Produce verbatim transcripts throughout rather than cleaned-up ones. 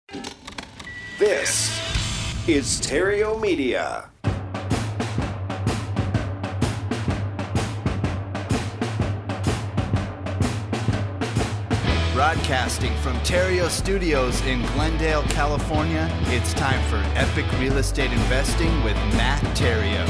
This is Stereo Media. Broadcasting from Terrio Studios in Glendale, California, it's time for Epic Real Estate Investing with Matt Terrio.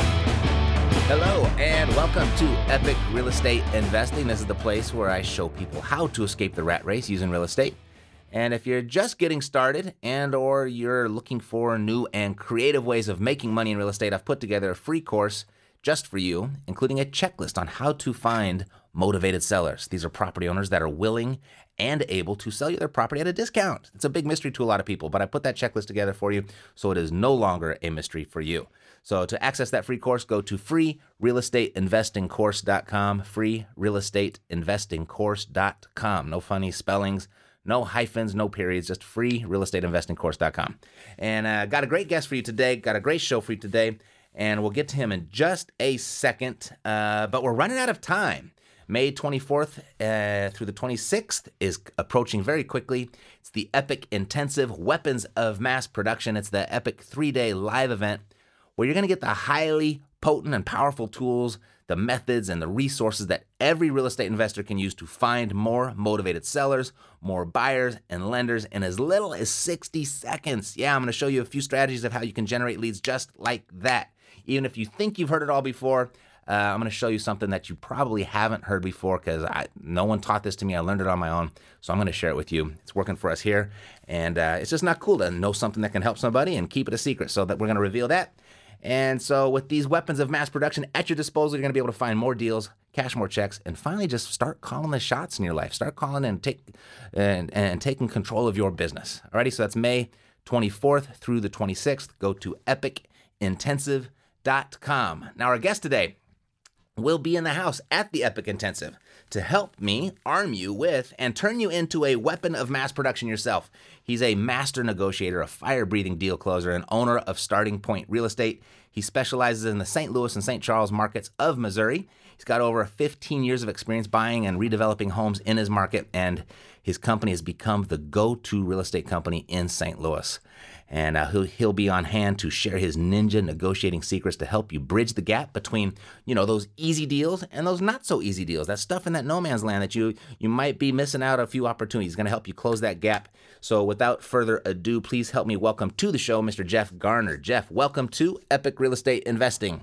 Hello and welcome to Epic Real Estate Investing. This is the place where I show people how to escape the rat race using real estate. And if you're just getting started and or you're looking for new and creative ways of making money in real estate, I've put together a free course just for you, including a checklist on how to find motivated sellers. These are property owners that are willing and able to sell you their property at a discount. It's a big mystery to a lot of people, but I put that checklist together for you so it is no longer a mystery for you. So to access that free course, go to free real estate investing course dot com, free real estate investing course dot com. No funny spellings. No hyphens, no periods, just free real estate investing course dot com. And uh, got a great guest for you today, got a great show for you today, and we'll get to him in just a second. Uh, but we're running out of time. May twenty-fourth uh, through the twenty-sixth is approaching very quickly. It's the Epic Intensive Weapons of Mass Production. It's the Epic three-day live event where you're going to get the highly potent and powerful tools, the methods and the resources that every real estate investor can use to find more motivated sellers, more buyers and lenders in as little as sixty seconds. Yeah, I'm going to show you a few strategies of how you can generate leads just like that. Even if you think you've heard it all before, uh, I'm going to show you something that you probably haven't heard before because no one taught this to me. I learned it on my own, so I'm going to share it with you. It's working for us here, and uh, it's just not cool to know something that can help somebody and keep it a secret, so that we're going to reveal that. And so with these weapons of mass production at your disposal, you're going to be able to find more deals, cash more checks, and finally just start calling the shots in your life. Start calling and take and, and taking control of your business. Alrighty, so that's May twenty-fourth through the twenty-sixth. Go to epic intensive dot com. Now our guest today will be in the house at the Epic Intensive to help me arm you with and turn you into a weapon of mass production yourself. He's a master negotiator, a fire-breathing deal closer, and owner of Starting Point Real Estate. He specializes in the Saint Louis and Saint Charles markets of Missouri. He's got over fifteen years of experience buying and redeveloping homes in his market, and his company has become the go-to real estate company in Saint Louis. And uh, he'll, he'll be on hand to share his ninja negotiating secrets to help you bridge the gap between, you know, those easy deals and those not so easy deals. That stuff in that no man's land that you you might be missing out a few opportunities. He's going to help you close that gap. So without further ado, please help me welcome to the show Mister Jeff Garner. Jeff, welcome to Epic Real Estate Investing.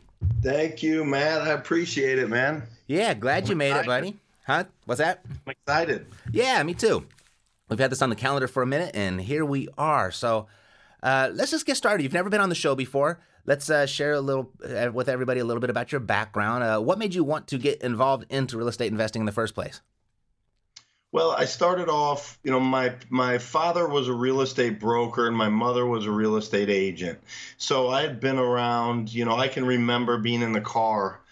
Thank you, Matt. I appreciate it, man. Yeah, glad you made it, buddy. Huh? What's that? I'm excited. Yeah, me too. We've had this on the calendar for a minute, and here we are. So uh, let's just get started. You've never been on the show before. Let's uh, share a little uh, with everybody a little bit about your background. Uh, what made you want to get involved into real estate investing in the first place? Well, I started off, you know, my my father was a real estate broker and my mother was a real estate agent. So I had been around, you know, I can remember being in the car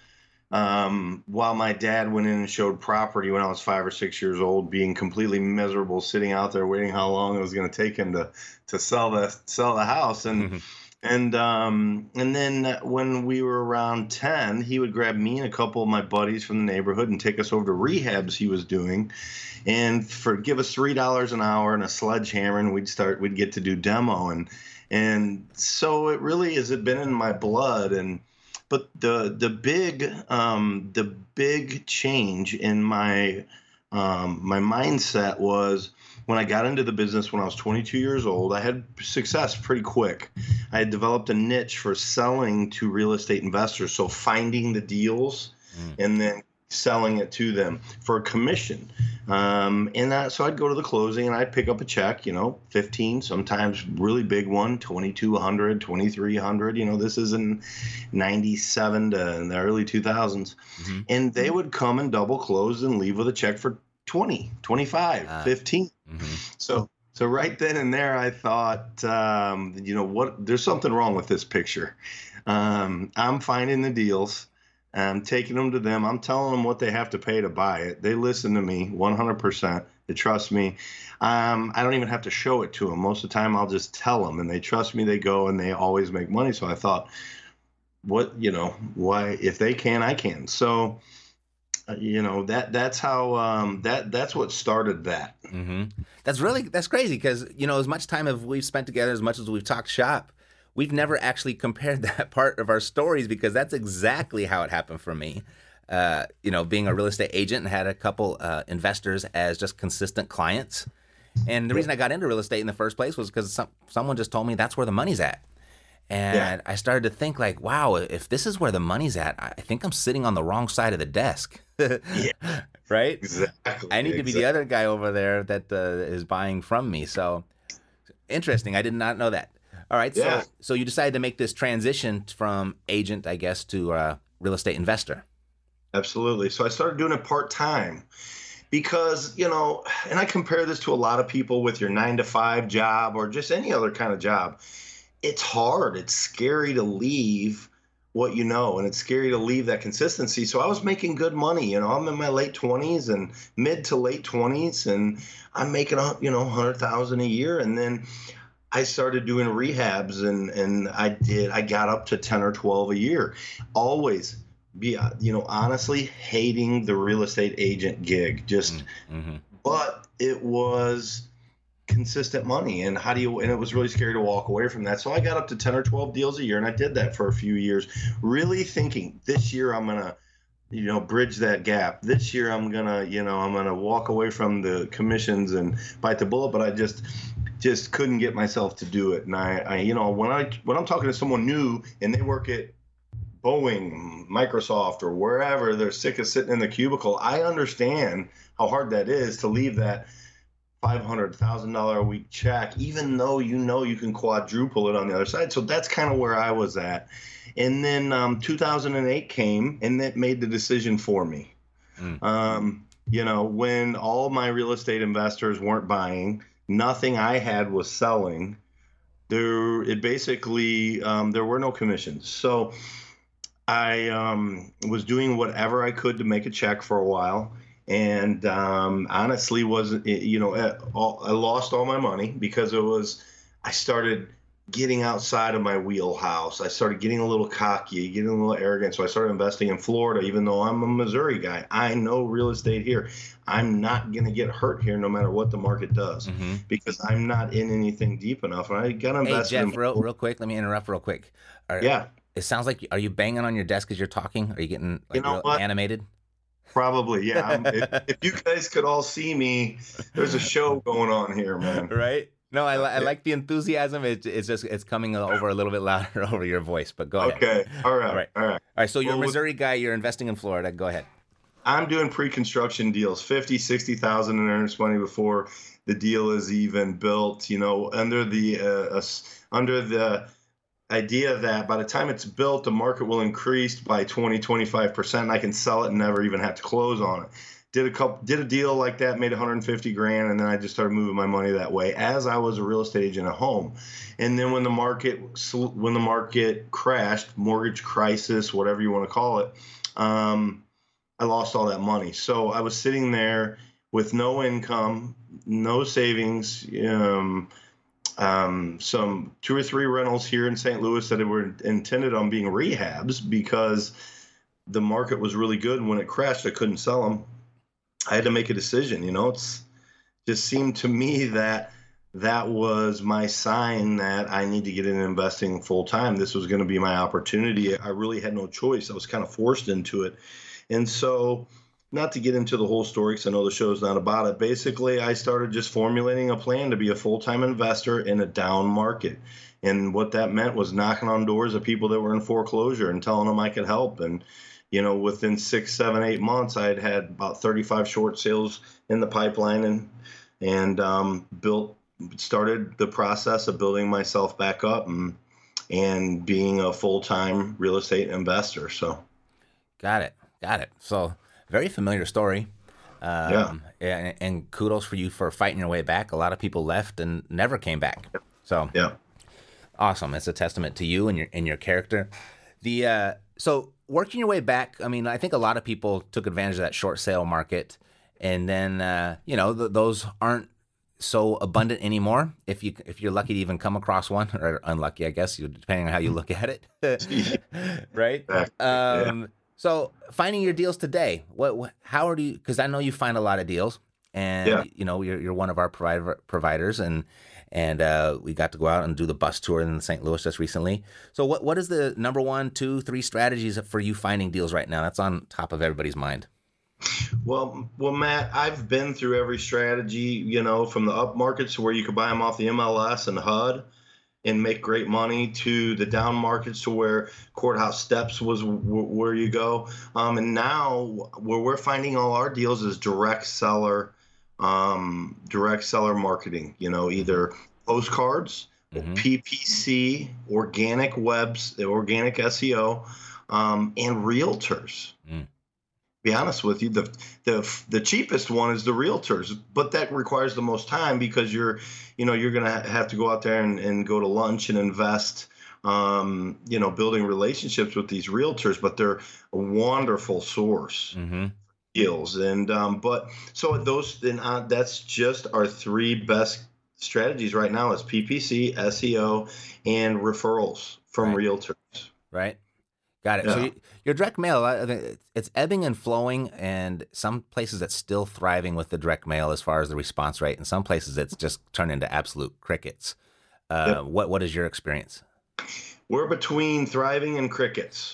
um, while my dad went in and showed property when I was five or six years old, being completely miserable, sitting out there waiting how long it was going to take him to to sell the sell the house. And mm-hmm. and um, and then when we were around ten, he would grab me and a couple of my buddies from the neighborhood and take us over to rehabs he was doing, and for give us three dollars an hour and a sledgehammer, and we'd start we'd get to do demo. And and so it really has it been in my blood. And But the the big um, the big change in my um, my mindset was when I got into the business when I was twenty-two years old. I had success pretty quick. I had developed a niche for selling to real estate investors, so finding the deals mm. and then selling it to them for a commission. Um, and that, so I'd go to the closing and I'd pick up a check, you know, fifteen, sometimes really big one, twenty-two hundred, twenty-three hundred, you know, this is in ninety-seven to in the early two thousands. Mm-hmm. And they would come and double close and leave with a check for twenty, twenty-five, ah. fifteen. Mm-hmm. So, so right then and there, I thought, um, you know what, there's something wrong with this picture. Um, I'm finding the deals. I'm taking them to them. I'm telling them what they have to pay to buy it. They listen to me one hundred percent. They trust me. Um, I don't even have to show it to them. Most of the time, I'll just tell them, and they trust me. They go, and they always make money. So I thought, what, you know, why, if they can, I can. So uh, you know, that that's how um, that that's what started that. Mm-hmm. That's really that's crazy because you know as much time as we've spent together, as much as we've talked shop, we've never actually compared that part of our stories because that's exactly how it happened for me. Uh, you know, being a real estate agent and had a couple uh, investors as just consistent clients. And the reason I got into real estate in the first place was because some, someone just told me that's where the money's at. And yeah. I started to think like, wow, if this is where the money's at, I think I'm sitting on the wrong side of the desk. Yeah. Right? Exactly. I need exactly. to be the other guy over there that uh, is buying from me. So interesting. I did not know that. All right. Yeah. So, so you decided to make this transition from agent, I guess, to uh, real estate investor. Absolutely. So I started doing it part-time because, you know, and I compare this to a lot of people with your nine to five job or just any other kind of job. It's hard. It's scary to leave what you know, and it's scary to leave that consistency. So I was making good money. You know, I'm in my late twenties and mid to late twenties, and I'm making, you know, one hundred thousand dollars a year. And then I started doing rehabs, and, and I did, I got up to ten or twelve a year. Always be, you know, honestly hating the real estate agent gig, just, mm-hmm. but it was consistent money. And how do you, and it was really scary to walk away from that. So I got up to ten or twelve deals a year, and I did that for a few years, really thinking this year I'm going to, you know, bridge that gap. This year I'm going to, you know, I'm going to walk away from the commissions and bite the bullet, but I just, just couldn't get myself to do it. And I, I, you know, when I, when I'm talking to someone new and they work at Boeing, Microsoft, or wherever, they're sick of sitting in the cubicle, I understand how hard that is to leave that five hundred thousand dollars a week check, even though you know you can quadruple it on the other side. So that's kind of where I was at. And then um, two thousand eight came, and it made the decision for me. Mm. Um, you know, when all my real estate investors weren't buying, nothing I had was selling. There, it basically, um, there were no commissions. So I um, was doing whatever I could to make a check for a while, and um, honestly, was you know I lost all my money because it was I started getting outside of my wheelhouse. I started getting a little cocky, getting a little arrogant. So I started investing in Florida, even though I'm a Missouri guy. I know real estate here. I'm not going to get hurt here no matter what the market does, mm-hmm. because I'm not in anything deep enough. And I got to invest. Hey, Jeff, in- real, real quick, let me interrupt real quick. Are, yeah. It sounds like, are you banging on your desk as you're talking? Are you getting like, you know real what? animated? Probably, yeah. I'm, if, if you guys could all see me, there's a show going on here, man. Right? No, I, I like the enthusiasm. It, it's just it's coming over a little bit louder over your voice, but go ahead. Okay, all right, all right. All right, all right so you're well, a Missouri guy. You're investing in Florida. Go ahead. I'm doing pre-construction deals, fifty, sixty thousand in earnest money before the deal is even built. You know, under the uh, uh, under the idea that by the time it's built, the market will increase by twenty, twenty-five percent, and I can sell it and never even have to close on it. Did a couple, did a deal like that, made one hundred fifty grand, and then I just started moving my money that way as I was a real estate agent at home. And then when the market when the market crashed, mortgage crisis, whatever you want to call it, um, I lost all that money. So I was sitting there with no income, no savings, um, um, some two or three rentals here in Saint Louis that were intended on being rehabs because the market was really good. And when it crashed, I couldn't sell them. I had to make a decision. You know, it's just seemed to me that that was my sign that I need to get into investing full time. This was going to be my opportunity. I really had no choice. I was kind of forced into it. And so, not to get into the whole story because I know the show's not about it. Basically, I started just formulating a plan to be a full-time investor in a down market. And what that meant was knocking on doors of people that were in foreclosure and telling them I could help. And you know, within six, seven, eight months, I had had about thirty-five short sales in the pipeline, and and um, built, started the process of building myself back up and and being a full-time real estate investor. So, got it, got it. So, very familiar story. Um, yeah. And, and kudos for you for fighting your way back. A lot of people left and never came back. So, yeah, awesome. It's a testament to you and your and your character. The uh, so. Working your way back, I mean, I think a lot of people took advantage of that short sale market, and then uh, you know th- those aren't so abundant anymore. If you if you're lucky to even come across one, or unlucky, I guess, depending on how you look at it, right? Um, So finding your deals today, what, what how are you? Because I know you find a lot of deals, and Yeah. you know you're you're one of our provider, providers, and and uh, we got to go out and do the bus tour in Saint Louis just recently. So what what is the number one, two, three strategies for you finding deals right now? That's on top of everybody's mind. Well, well, Matt, I've been through every strategy, you know, from the up markets where you could buy them off the M L S and H U D and make great money, to the down markets to where Courthouse Steps was w- where you go. Um, and now where we're finding all our deals is direct seller, um, direct seller marketing, you know, either postcards, Mhm. P P C, organic webs, organic S E O, um, and realtors. Mm. Be honest with you, the the the cheapest one is the realtors, but that requires the most time because you're, you know, you're gonna ha- have to go out there and, and go to lunch and invest, um, you know, building relationships with these realtors. But they're a wonderful source Mm-hmm. deals, and um, but so those then uh, that's just our three best strategies right now is P P C, S E O, and referrals from Right. realtors. Right. Got it. So Yeah. you, your direct mail, I think it's ebbing and flowing, and some places it's still thriving with the direct mail as far as the response rate, and some places it's just turned into absolute crickets. Uh, Yep. What What is your experience? We're between thriving and crickets.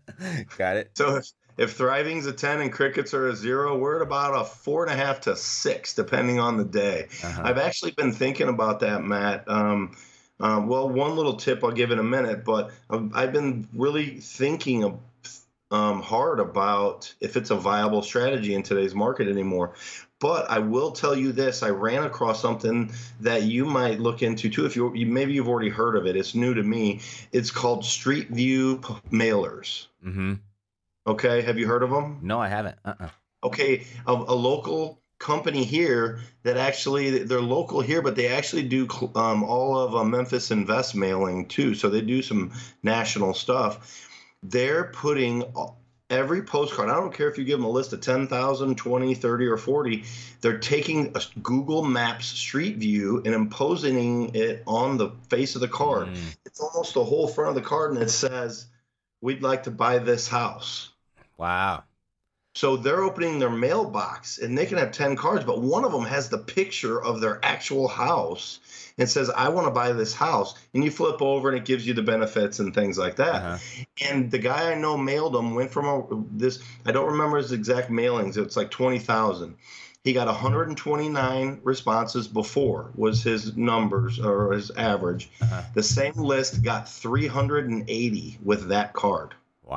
Got it. So if, if thriving's a ten and crickets are a zero, we're at about a four and a half to six, depending on the day. Uh-huh. I've actually been thinking about that, Matt. Um, um, well, one little tip I'll give in a minute, but I've, I've been really thinking of, um, hard about if it's a viable strategy in today's market anymore. But I will tell you this: I ran across something that you might look into too. If you you- maybe you've already heard of it, it's new to me. It's called Street View p- mailers. Mm-hmm. Okay, have you heard of them? No, I haven't. Uh-uh. Okay, a, a local company here that actually they're local here, but they actually do cl- um, all of uh, Memphis Invest mailing too. So they do some national stuff. They're putting a- every postcard. I don't care if you give them a list of ten thousand, twenty, thirty, or forty. They're taking a Google Maps Street View and imposing it on the face of the card. Mm. It's almost the whole front of the card, and it says, "We'd like to buy this house." Wow. So they're opening their mailbox and they can have ten cards, but one of them has the picture of their actual house and says, I want to buy this house. And you flip over and it gives you the benefits and things like that. Uh-huh. And the guy I know mailed them, went from a, this, I don't remember his exact mailings. It's like twenty thousand. He got one hundred twenty-nine responses before was his numbers or his average. Uh-huh. The same list got three hundred eighty with that card.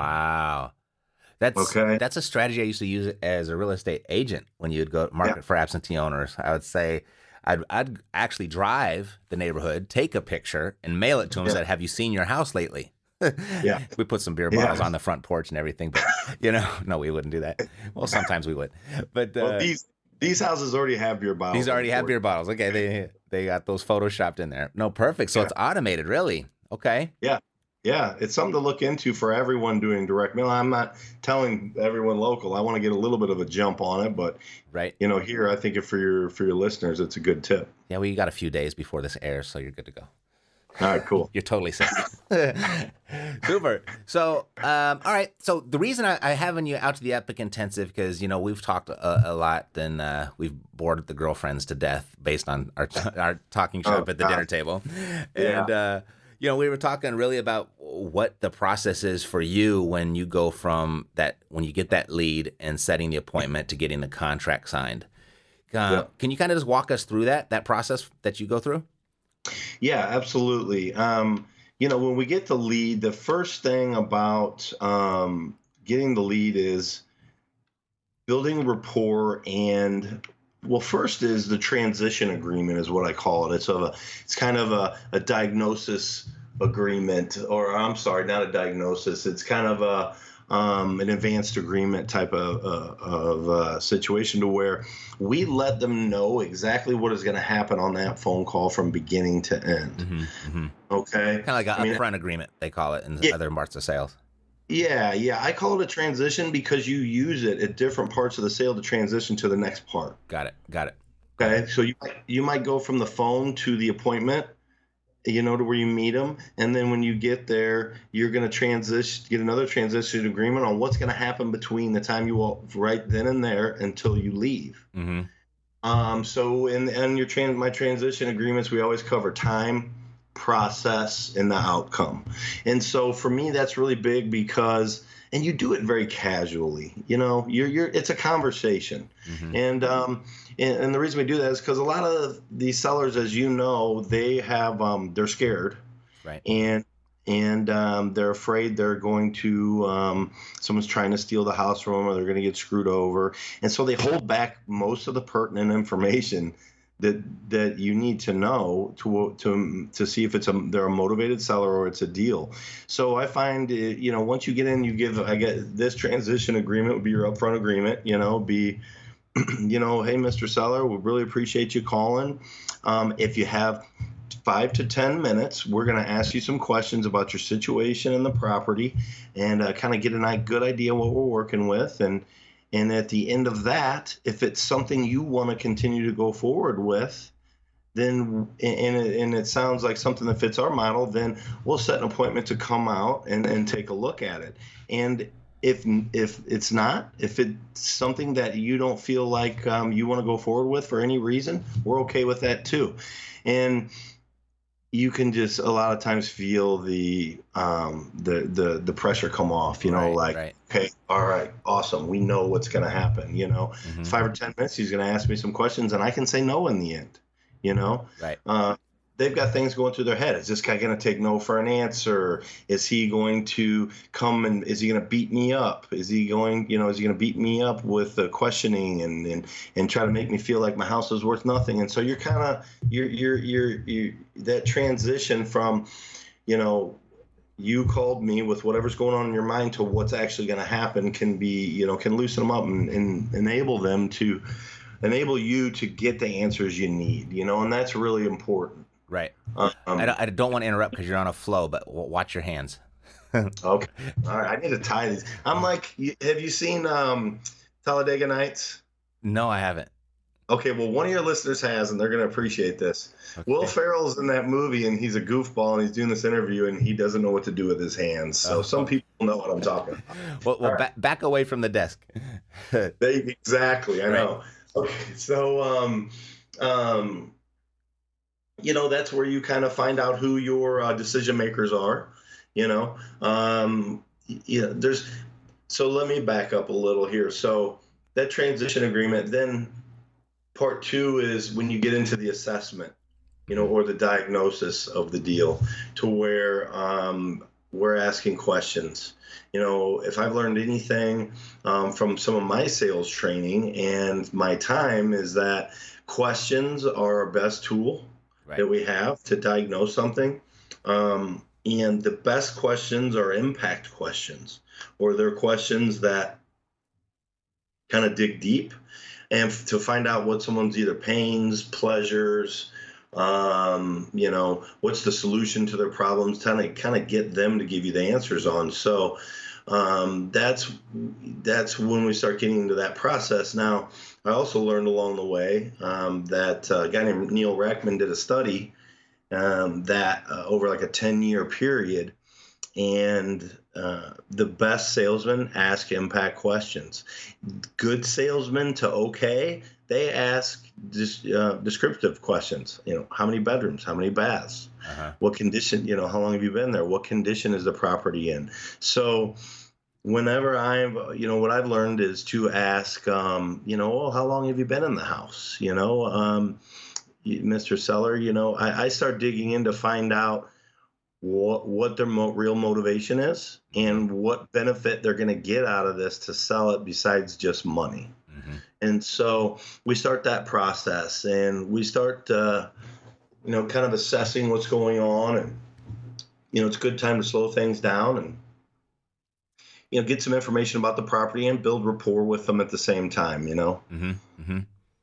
Wow. That's Okay. that's a strategy I used to use as a real estate agent when you'd go market Yeah. for absentee owners. I would say I'd I'd actually drive the neighborhood, take a picture, and mail it to them. Yeah. Said, "Have you seen your house lately?" Yeah. We put some beer Yeah. bottles on the front porch and everything, but you know, no, we wouldn't do that. Well, sometimes we would, but uh, Well, these these houses already have beer bottles. these already have unfortunately. beer bottles. Okay, they they got those photoshopped in there. No, perfect. So Yeah. it's automated, really. Okay. Yeah. Yeah. It's something to look into for everyone doing direct mail. I'm not telling everyone local. I want to get a little bit of a jump on it, but Right. you know, here I think if for your for your listeners, it's a good tip. Yeah, we got a few days before this airs, so you're good to go. All right, cool. You're totally safe. Super. So, um, all right. So the reason I, I having you out to the Epic Intensive, because, you know, we've talked a, a lot, and uh, we've bored the girlfriends to death based on our our talking shop Oh, at the God. dinner table. Yeah. And, uh, you know, we were talking really about what the process is for you when you go from that, when you get that lead and setting the appointment to getting the contract signed. Uh, Yeah. Can you kind of just walk us through that, that process that you go through? Yeah, absolutely. Um, you know, when we get the lead, the first thing about um, getting the lead is building rapport, and well, first is the transition agreement is what I call it. It's a, it's kind of a, a diagnosis agreement, or I'm sorry, not a diagnosis. It's kind of a um, an advanced agreement type of, uh, of uh, situation to where we let them know exactly what is going to happen on that phone call from beginning to end. Mm-hmm, mm-hmm. Okay. Kind of like an I mean, upfront agreement, they call it in Yeah. other parts of sales. Yeah, yeah. I call it a transition because you use it at different parts of the sale to transition to the next part. Got it. Got it. Okay. So you might, you might go from the phone to the appointment you know, to where you meet them. And then when you get there, you're going to transition, get another transition agreement on what's going to happen between the time you all right then and there until you leave. Mm-hmm. Um, so in, in your trans, my transition agreements, we always cover time, process, and the outcome. And so for me, that's really big because, and you do it very casually, you know, you're, you're, it's a conversation. Mm-hmm. And, um, and, and the reason we do that is because a lot of these sellers, as you know, they have, um, they're scared. Right. And, and, um, they're afraid they're going to, um, someone's trying to steal the house from them, or they're going to get screwed over. And so they hold back most of the pertinent information that that you need to know to to to see if it's a they're a motivated seller or it's a deal. So I find it, you know, once you get in, you give I get this transition agreement would be your upfront agreement. You know, be you know, hey, Mister Seller, we really appreciate you calling. Um, if you have five to ten minutes, we're going to ask you some questions about your situation and the property, and uh, kind of get a good idea what we're working with. And And at the end of that, if it's something you want to continue to go forward with, then and it, and it sounds like something that fits our model, then we'll set an appointment to come out and, and take a look at it. And if if it's not, if it's something that you don't feel like um, you want to go forward with for any reason, we're okay with that too. And you can just a lot of times feel the um, the the the pressure come off, you know, right, like, right. Okay, all right, awesome. We know what's going to happen, you know. Mm-hmm. Five or ten minutes, he's going to ask me some questions, and I can say no in the end, you know. Right. Uh, they've got things going through their head. Is this guy going to take no for an answer? Is he going to come and is he going to beat me up? Is he going, you know, is he going to beat me up with the questioning and, and, and try to make me feel like my house is worth nothing? And so you're kind of, you're, you're, you're, you're, that transition from, you know, you called me with whatever's going on in your mind to what's actually going to happen can be, you know, can loosen them up and, and enable them to, enable you to get the answers you need, you know, and that's really important. Right. Um, I, don't, I don't want to interrupt because you're on a flow, but w- watch your hands. Okay. All right. I need to tie these. I'm like, have you seen um, Talladega Nights? No, I haven't. Okay. Well, one of your listeners has, and they're going to appreciate this. Okay. Will Ferrell's in that movie, and he's a goofball, and he's doing this interview, and he doesn't know what to do with his hands. So oh. some people know what I'm talking about. Well, well right. ba- back away from the desk. they, exactly. I right. know. Okay. So, um, um, you know, that's where you kind of find out who your uh, decision makers are, you know. Um, you know, there's, so let me back up a little here. So that transition agreement, then part two is when you get into the assessment, you know, or the diagnosis of the deal, to where um, we're asking questions. You know, if I've learned anything um, from some of my sales training and my time is that questions are our best tool. Right. That we have to diagnose something. Um, and the best questions are impact questions, or they're questions that kind of dig deep and f- to find out what someone's either pains, pleasures, um, you know, what's the solution to their problems, kind of kind of get them to give you the answers on. So um, that's that's when we start getting into that process. Now, I also learned along the way um, that uh, a guy named Neil Rackman did a study um, that uh, over like a ten-year period, and uh, the best salesmen ask impact questions. Good salesmen to okay, they ask dis- uh, descriptive questions. You know, how many bedrooms, how many baths, uh-huh. what condition, you know, how long have you been there, what condition is the property in? So whenever I've, you know, what I've learned is to ask, um, you know, oh, how long have you been in the house? You know, um, Mister Seller, you know, I, I start digging in to find out what what their mo- real motivation is and what benefit they're going to get out of this to sell it besides just money. Mm-hmm. And so we start that process, and we start, uh, you know, kind of assessing what's going on, and, you know, it's a good time to slow things down and, you know, get some information about the property and build rapport with them at the same time, you know? Mm-hmm. Mm-hmm.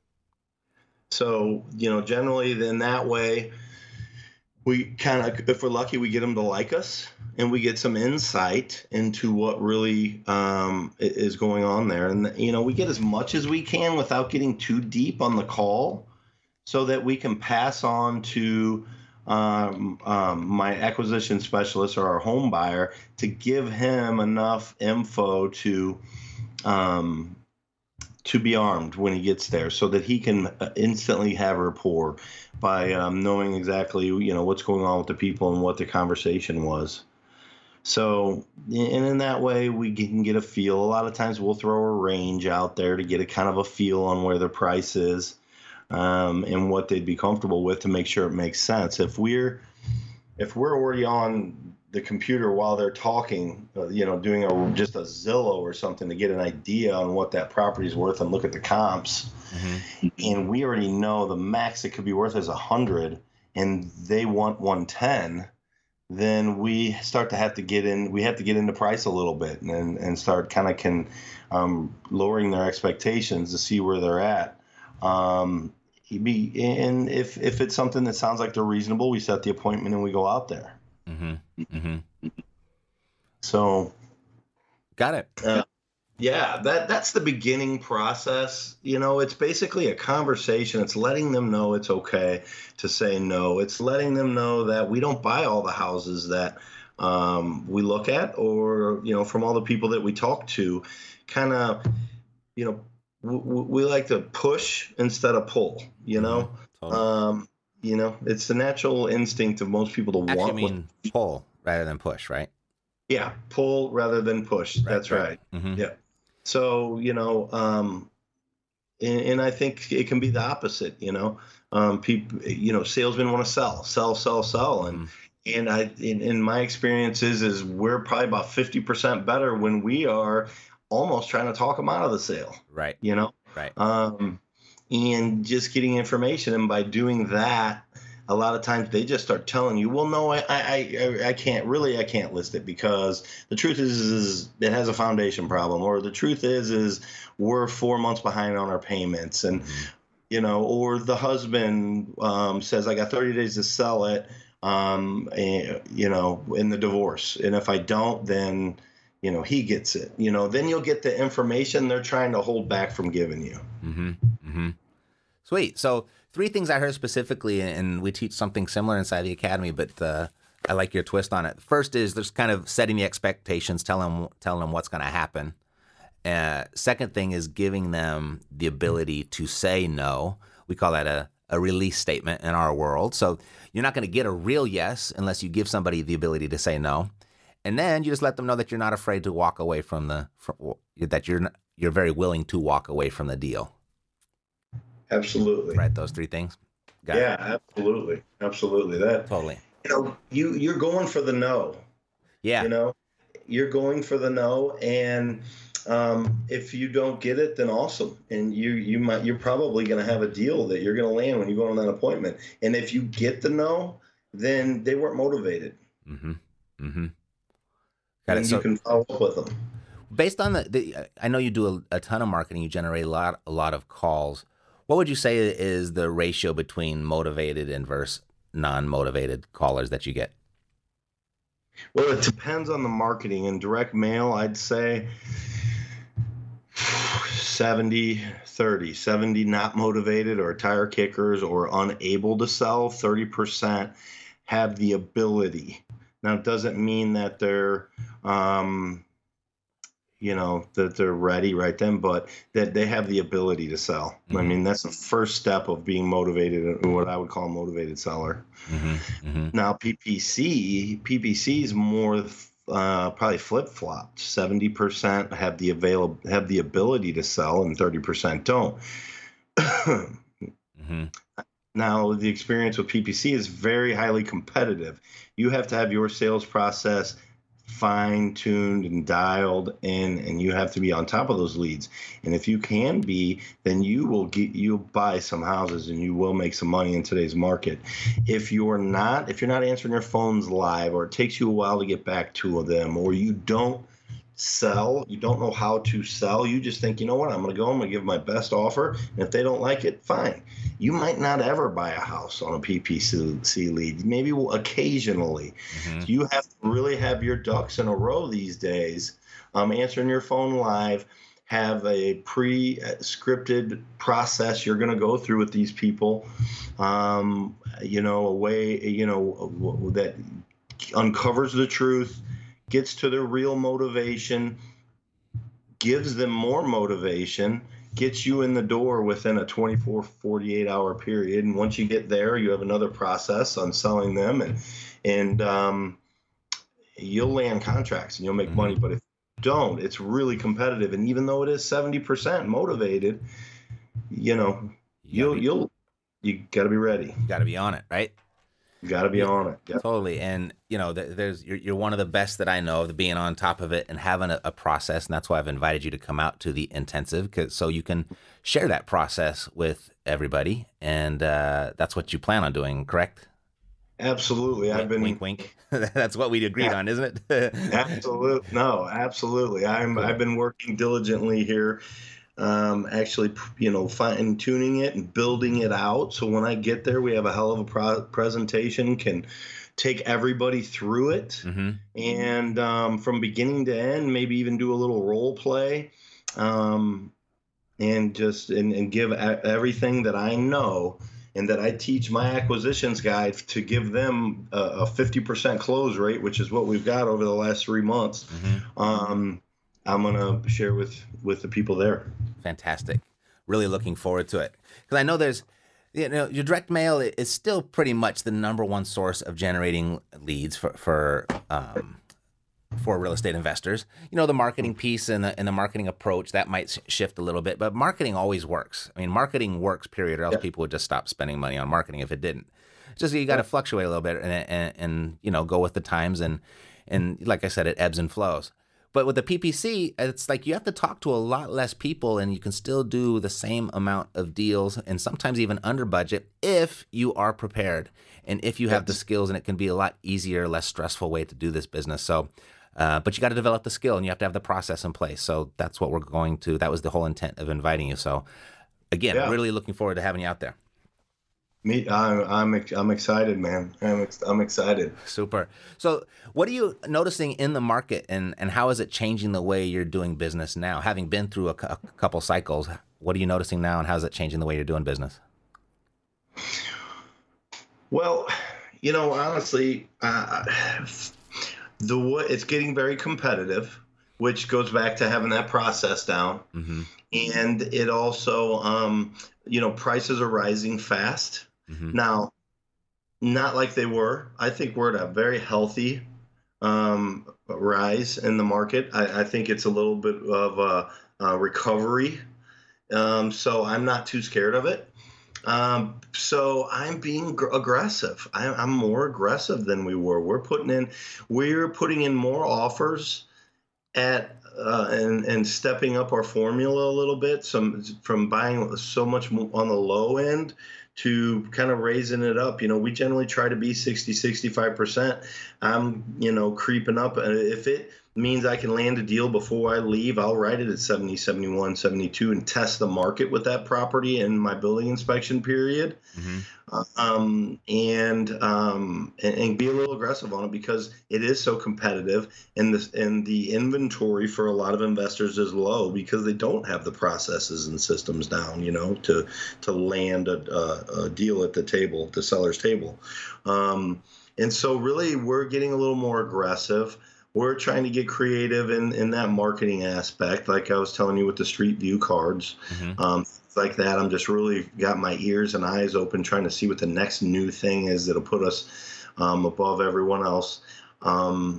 So, you know, generally then that way we kind of, if we're lucky, we get them to like us, and we get some insight into what really um, is going on there. And, you know, we get as much as we can without getting too deep on the call so that we can pass on to um, um, my acquisition specialist or our home buyer to give him enough info to um, to be armed when he gets there, so that he can instantly have rapport by um, knowing exactly, you know, what's going on with the people and what the conversation was. So, and in that way, we can get a feel. A lot of times we'll throw a range out there to get a kind of a feel on where their price is um, and what they'd be comfortable with to make sure it makes sense. If we're if we're already on the computer while they're talking, uh, you know, doing a, just a Zillow or something to get an idea on what that property is worth and look at the comps, mm-hmm. and we already know the max it could be worth is a hundred, and they want one ten, then we start to have to get in. We have to get into price a little bit and and start kind of can um, lowering their expectations to see where they're at. Um, be and if if it's something that sounds like they're reasonable, we set the appointment and we go out there. Mm-hmm. Mm-hmm. So, got it. Uh, yeah, that that's the beginning process. You know, it's basically a conversation. It's letting them know it's okay to say no. It's letting them know that we don't buy all the houses that um, we look at, or, you know, from all the people that we talk to, kind of, you know, w- we like to push instead of pull, you know. Mm-hmm. Totally. Um, you know, it's the natural instinct of most people to Actually want. mean what, pull rather than push, right? Yeah, pull rather than push. Right, That's right. right. Mm-hmm. Yeah. So, you know, um, and, and I think it can be the opposite. You know, um, people, you know, salesmen want to sell, sell, sell, sell, and mm-hmm. and I, in, in my experiences, is we're probably about fifty percent better when we are almost trying to talk them out of the sale. Right. You know. Right. Um, and just getting information, and by doing that, a lot of times they just start telling you, well, no, I, I, I, I can't really, I can't list it because the truth is, is it has a foundation problem, or the truth is, is we're four months behind on our payments, and you know, or the husband um, says I got thirty days to sell it, um, and, you know, in the divorce, and if I don't, then you know he gets it. You know, then you'll get the information they're trying to hold back from giving you. Mm-hmm. Mm-hmm. Sweet. So three things I heard specifically, and we teach something similar inside the academy, but uh, I like your twist on it. First is just kind of setting the expectations, telling them, telling them what's going to happen. Uh, second thing is giving them the ability to say no. We call that a, a release statement in our world. So you're not going to get a real yes unless you give somebody the ability to say no. And then you just let them know that you're not afraid to walk away from the, from, that you're you're very willing to walk away from the deal. Absolutely. Right, those three things. Got yeah, it. absolutely, absolutely. That totally. You know, you you're going for the no. Yeah. You know, you're going for the no, and um, if you don't get it, then awesome, and you you might you're probably going to have a deal that you're going to land when you go on that appointment. And if you get the no, then they weren't motivated. Mm-hmm. Mm-hmm. Got and it. So you can follow up with them. Based on the, the I know you do a, a ton of marketing. You generate a lot a lot of calls. What would you say is the ratio between motivated and versus non-motivated callers that you get? Well, it depends on the marketing. In direct mail, I'd say seventy thirty. seventy not motivated or tire kickers or unable to sell. thirty percent have the ability. Now, it doesn't mean that they're... Um, you know, that they're ready right then, but that they have the ability to sell. Mm-hmm. I mean, that's the first step of being motivated, what I would call a motivated seller. Mm-hmm. Mm-hmm. Now, P P C, P P C is more uh, probably flip-flopped. seventy percent have the avail- have the ability to sell and thirty percent don't. mm-hmm. Now, the experience with P P C is very highly competitive. You have to have your sales process fine-tuned and dialed in, and you have to be on top of those leads. And if you can be, then you will get you'll buy some houses and you will make some money in today's market. If you're not, if you're not answering your phones live, or it takes you a while to get back to them, or you don't sell, you don't know how to sell, you just think, you know what, I'm going to go, I'm going to give my best offer, and if they don't like it, fine. You might not ever buy a house on a P P C lead, maybe occasionally. Mm-hmm. You have to really have your ducks in a row these days, um, answering your phone live, have a pre-scripted process you're going to go through with these people, um, you know, a way, you know, that uncovers the truth, gets to their real motivation, gives them more motivation, gets you in the door within a twenty-four, forty-eight hour period. And once you get there, you have another process on selling them, and, and, um, you'll land contracts and you'll make mm-hmm. money. But if you don't, it's really competitive. And even though it is seventy percent motivated, you know, you you'll, be, you'll, you gotta be ready. You gotta be on it, right? You got to be yeah, on it. Yep. Totally. And, you know, there's you're, you're one of the best that I know of being on top of it and having a, a process. And that's why I've invited you to come out to the intensive, cause, so you can share that process with everybody. And uh, that's what you plan on doing, correct? Absolutely. Wink, I've been wink, wink. That's what we agreed yeah. on, isn't it? Absolutely. No, absolutely. I'm, cool. I've been working diligently here. Um, actually, you know, fine tuning it and building it out. So when I get there, we have a hell of a pro- presentation, can take everybody through it. Mm-hmm. And um, from beginning to end, maybe even do a little role play, um, and just and, and give a- everything that I know and that I teach my acquisitions guide to give them a, a fifty percent close rate, which is what we've got over the last three months. Mm-hmm. Um, I'm going to share with, with the people there. Fantastic. Really looking forward to it. Because I know there's, you know, your direct mail is still pretty much the number one source of generating leads for, for, um, for real estate investors. You know, the marketing piece and the, and the marketing approach, that might shift a little bit, but marketing always works. I mean, marketing works, period, or else yeah. people would just stop spending money on marketing if it didn't. Just you got to yeah. fluctuate a little bit and, and, and, you know, go with the times. And, and like I said, it ebbs and flows. But with the P P C, it's like you have to talk to a lot less people and you can still do the same amount of deals and sometimes even under budget if you are prepared and if you have the skills, and it can be a lot easier, less stressful way to do this business. So, uh, but you got to develop the skill and you have to have the process in place. So that's what we're going to, that was the whole intent of inviting you. So again, yeah. really looking forward to having you out there. Me, I'm, I'm, I'm excited, man. I'm, ex- I'm excited. Super. So what are you noticing in the market, and, and how is it changing the way you're doing business now? Having been through a, a couple cycles, what are you noticing now, and how is it changing the way you're doing business? Well, you know, honestly, uh, the way, it's getting very competitive, which goes back to having that process down. Mm-hmm. And it also, um, you know, prices are rising fast. Mm-hmm. Now, not like they were. I think we're at a very healthy um, rise in the market. I, I think it's a little bit of a, a recovery. Um, so I'm not too scared of it. Um, so I'm being gr- aggressive. I, I'm more aggressive than we were. We're putting in, we're putting in more offers at uh, and and stepping up our formula a little bit. Some from buying so much on the low end to kind of raising it up. You know, we generally try to be sixty, sixty-five percent. I'm, you know, creeping up. And if it means I can land a deal before I leave, I'll write it at seventy, seventy-one, seventy-two and test the market with that property in my building inspection period. Mm-hmm. Um, and, um, and, and be a little aggressive on it because it is so competitive, and the, and the inventory for a lot of investors is low because they don't have the processes and systems down, you know, to, to land a, a, a deal at the table, the seller's table. Um, and so really we're getting a little more aggressive. We're trying to get creative in, in that marketing aspect, like I was telling you with the Street View cards, mm-hmm. um, like that. I'm just really got my ears and eyes open, trying to see what the next new thing is that'll put us um, above everyone else, um,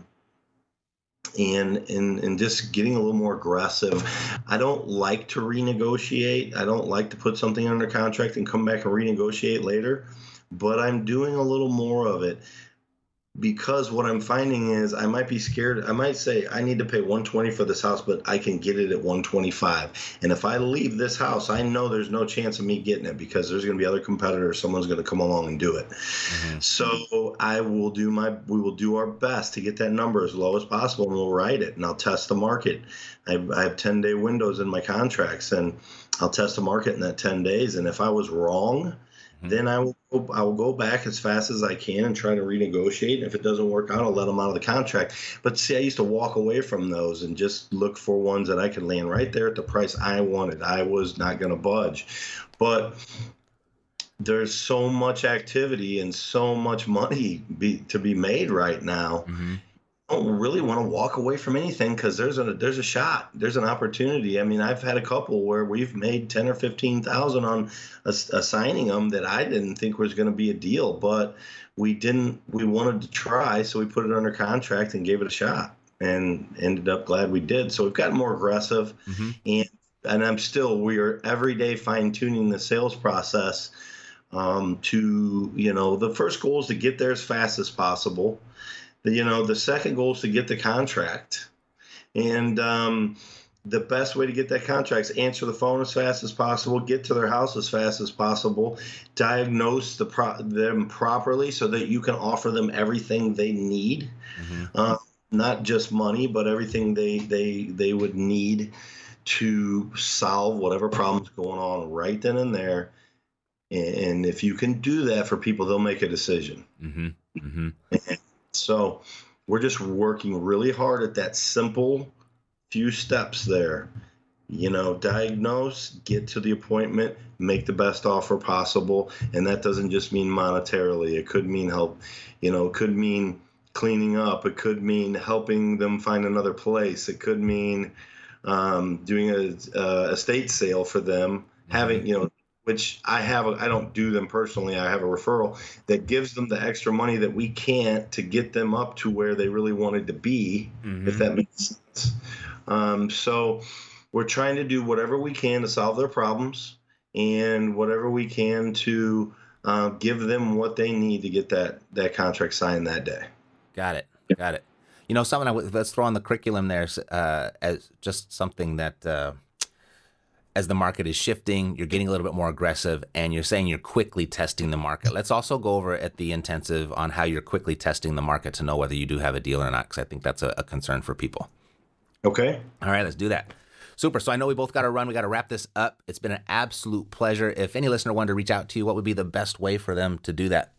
and, and and just getting a little more aggressive. I don't like to renegotiate. I don't like to put something under contract and come back and renegotiate later, but I'm doing a little more of it. Because what I'm finding is I might be scared. I might say I need to pay one hundred twenty dollars for this house, but I can get it at one hundred twenty-five dollars. And if I leave this house, I know there's no chance of me getting it because there's going to be other competitors. Someone's going to come along and do it. Mm-hmm. So I will do my. We will do our best to get that number as low as possible, and we'll write it. And I'll test the market. I have, I have ten day windows in my contracts, and I'll test the market in that ten days. And if I was wrong, then I will I will go back as fast as I can and try to renegotiate. If it doesn't work out, I'll let them out of the contract. But see, I used to walk away from those and just look for ones that I could land right there at the price I wanted. I was not going to budge. But there's so much activity and so much money be, to be made right now. Mm-hmm. I don't really want to walk away from anything because there's a there's a shot, there's an opportunity. I mean, I've had a couple where we've made ten or fifteen thousand on assigning them that I didn't think was going to be a deal, but we didn't. We wanted to try, so we put it under contract and gave it a shot, and ended up glad we did. So we've gotten more aggressive, mm-hmm. and and I'm still we are every day fine tuning the sales process. Um, to you know, the first goal is to get there as fast as possible. You know, the second goal is to get the contract. And um, the best way to get that contract is answer the phone as fast as possible, get to their house as fast as possible, diagnose the pro- them properly so that you can offer them everything they need, mm-hmm. uh, not just money, but everything they, they, they would need to solve whatever problem's going on right then and there. And if you can do that for people, they'll make a decision. Mm-hmm. Mm-hmm. And, so we're just working really hard at that simple few steps there. You know, diagnose, get to the appointment, make the best offer possible. And that doesn't just mean monetarily. It could mean help, you know, it could mean cleaning up. It could mean helping them find another place. It could mean um, doing a, a estate sale for them, having, you know, which I have, a, I don't do them personally. I have a referral that gives them the extra money that we can't to get them up to where they really wanted to be, mm-hmm. if that makes sense. Um, so we're trying to do whatever we can to solve their problems and whatever we can to uh, give them what they need to get that, that contract signed that day. Got it. Got it. You know, something I w- let's throw on the curriculum there uh, as just something that uh, as the market is shifting, you're getting a little bit more aggressive, and you're saying you're quickly testing the market. Let's also go over at the intensive on how you're quickly testing the market to know whether you do have a deal or not, because I think that's a, a concern for people. Okay. All right, let's do that. Super. So I know we both got to run. We got to wrap this up. It's been an absolute pleasure. If any listener wanted to reach out to you, what would be the best way for them to do that?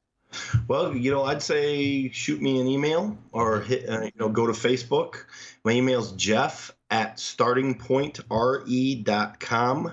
Well, you know, I'd say shoot me an email or hit, uh, you know, go to Facebook. My email's Jeff at starting point r e dot com,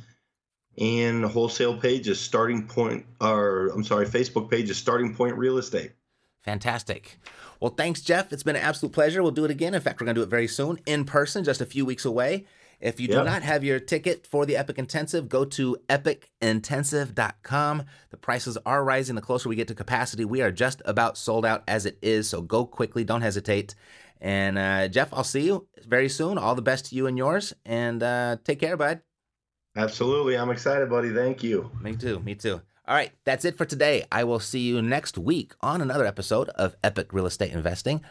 and the wholesale page is Starting Point, or I'm sorry, Facebook page is Starting Point Real Estate. Fantastic. Well, thanks, Jeff. It's been an absolute pleasure. We'll do it again. In fact, we're going to do it very soon in person, just a few weeks away. If you do yep. not have your ticket for the Epic Intensive, go to epic intensive dot com. The prices are rising the closer we get to capacity. We are just about sold out as it is, so go quickly. Don't hesitate. And uh, Jeff, I'll see you very soon. All the best to you and yours, and uh, take care, bud. Absolutely. I'm excited, buddy. Thank you. Me too. Me too. All right, that's it for today. I will see you next week on another episode of Epic Real Estate Investing.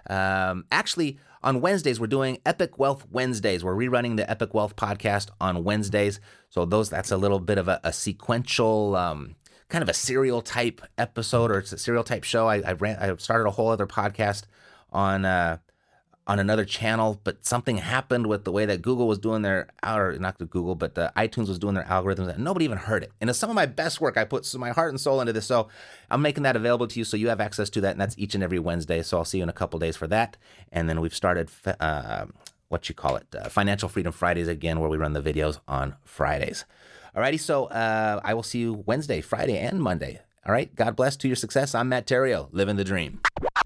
Um, actually, on Wednesdays, we're doing Epic Wealth Wednesdays. We're rerunning the Epic Wealth podcast on Wednesdays. So those that's a little bit of a, a sequential, um, kind of a serial type episode, or it's a serial type show. I, I ran, I started a whole other podcast on uh, on another channel, but something happened with the way that Google was doing their, or not Google, but the iTunes was doing their algorithms, and nobody even heard it. And it's some of my best work. I put my heart and soul into this, so I'm making that available to you, so you have access to that, and that's each and every Wednesday. So I'll see you in a couple days for that. And then we've started, uh, what you call it, uh, Financial Freedom Fridays again, where we run the videos on Fridays. Alrighty, so uh, I will see you Wednesday, Friday, and Monday. All right, God bless. To your success. I'm Matt Theriault, living the dream.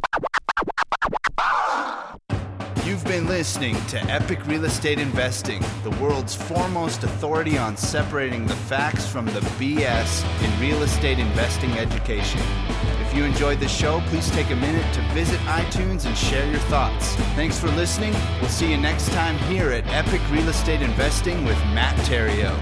You've been listening to Epic Real Estate Investing, the world's foremost authority on separating the facts from the B S in real estate investing education. If you enjoyed the show, please take a minute to visit iTunes and share your thoughts. Thanks for listening. We'll see you next time here at Epic Real Estate Investing with Matt Theriault.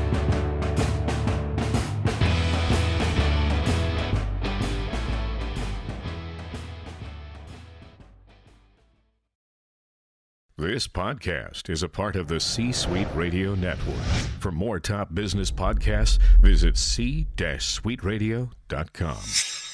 This podcast is a part of the C-Suite Radio Network. For more top business podcasts, visit c suite radio dot com.